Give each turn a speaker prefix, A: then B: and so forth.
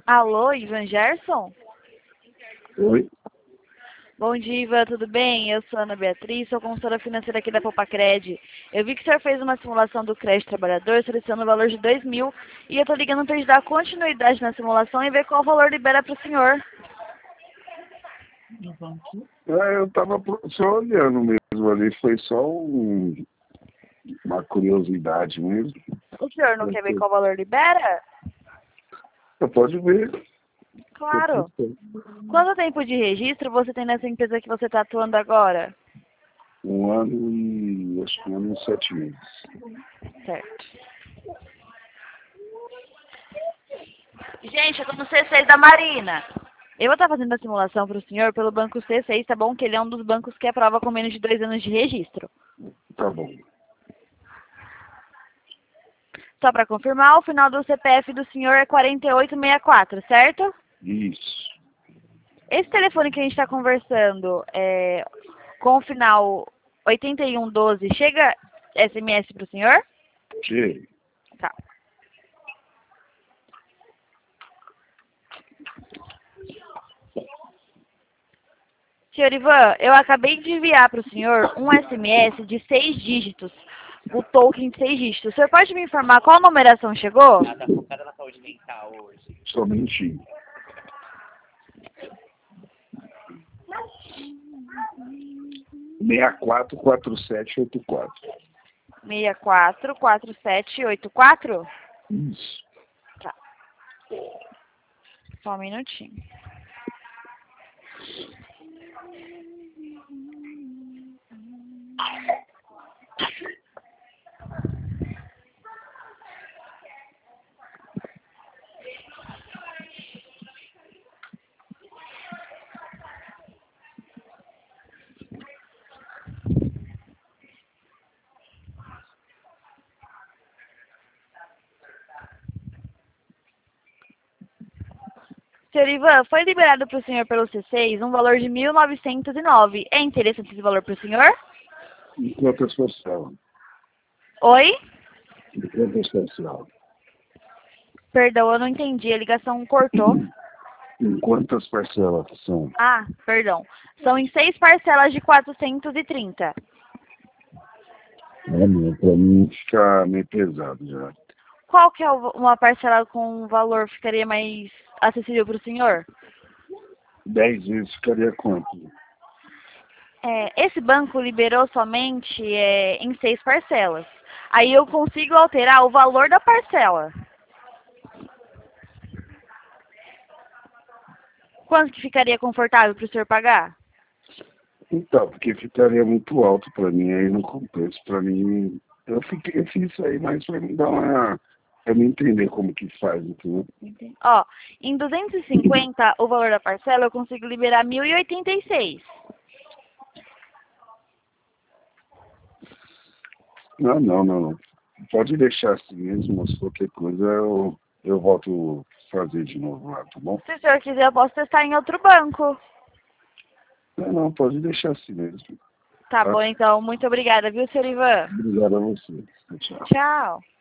A: Alô, Ivan Gerson?
B: Oi?
A: Bom dia, Ivan, tudo bem? Eu sou Ana Beatriz, sou consultora financeira aqui da Popacred. Eu vi que o senhor fez uma simulação do crédito trabalhador solicitando o valor de 2.000 e eu tô ligando para dar continuidade na simulação e ver qual valor libera para o senhor.
B: Eu tava só olhando mesmo ali, foi só uma curiosidade mesmo.
A: O senhor não quer ver qual valor libera?
B: Você pode ver.
A: Claro. Quanto tempo de registro você tem nessa empresa que você está atuando agora?
B: Acho que 1 ano e 7 meses.
A: Certo. Gente, eu tô no C6 da Marina. Eu vou estar fazendo a simulação para o senhor pelo banco C6, tá bom? Que ele é um dos bancos que aprova com menos de 2 anos de registro.
B: Tá bom.
A: Só para confirmar, o final do CPF do senhor é 4864, certo?
B: Isso.
A: Esse telefone que a gente está conversando com o final 8112, chega SMS para o senhor?
B: Ok.
A: Tá. Senhor Ivan, eu acabei de enviar para o senhor um SMS de 6 dígitos, o token de 6 dígitos. O senhor pode me informar qual numeração chegou?
C: Ela tá focada na saúde mental hoje.
B: Somente 644784.
A: 644784?
B: Isso.
A: Tá. Só um minutinho. Senhor Ivan, foi liberado para o senhor pelo C6 um valor de 1.909. É interessante esse valor para o senhor?
B: Em quantas parcelas?
A: Oi?
B: Em quantas parcelas?
A: Perdão, eu não entendi. A ligação cortou.
B: Em quantas parcelas são?
A: Ah, perdão. São em 6 parcelas de 430.
B: Pra mim fica meio pesado já.
A: Qual que é uma parcela com um valor ficaria mais acessível para o senhor?
B: 10 vezes ficaria quanto?
A: Esse banco liberou somente em 6 parcelas. Aí eu consigo alterar o valor da parcela. Quanto que ficaria confortável para o senhor pagar?
B: Então, porque ficaria muito alto pra mim, aí não compensa. Pra mim, eu fiz isso aí, mas pra mim pra mim entender como que faz, entendeu?
A: Ó, em 250, o valor da parcela, eu consigo liberar 1.086.
B: Não. Pode deixar assim mesmo, se qualquer coisa eu volto fazer de novo lá, tá bom?
A: Se o senhor quiser, eu posso testar em outro banco.
B: Não, pode deixar assim mesmo.
A: Tá bom, então. Muito obrigada, viu, senhor Ivan?
B: Obrigado a você. Tchau.
A: Tchau.